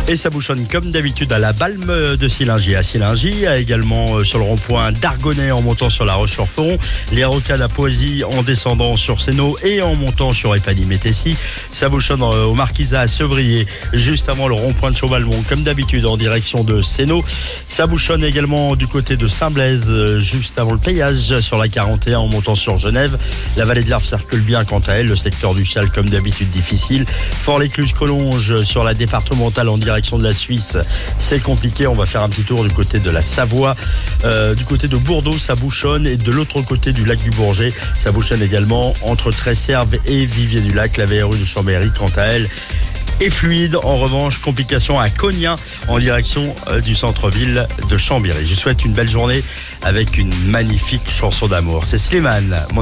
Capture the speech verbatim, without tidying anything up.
Et ça bouchonne comme d'habitude à la Balme de Sillingy à Sillingy, également sur le rond-point d'Argonnet en montant sur la Roche-sur-Foron, les Rocades à Poisy en descendant sur Sénaux et en montant sur Épagny-Métessy. Ça bouchonne au Marquisat à Sevrier, juste avant le rond-point de Chauvalmont, comme d'habitude en direction de Sénaux. Ça bouchonne également du côté de Saint-Blaise, juste avant le péage sur la quarante et un en montant sur Genève. La vallée de l'Arve circule bien quant à elle, le secteur du Châle comme d'habitude difficile. Fort-l'Écluse-Collonges sur la départementale en direction de la Suisse, c'est compliqué. On va faire un petit tour du côté de la Savoie, euh, du côté de Bourdeaux, ça bouchonne, et de l'autre côté du lac du Bourget, ça bouchonne également entre Tresserve et Vivier-du-Lac. La V R U de Chambéry, quant à elle, est fluide. En revanche, complication à Cognac en direction euh, du centre-ville de Chambéry. Je souhaite une belle journée avec une magnifique chanson d'amour. C'est Slimane. Mon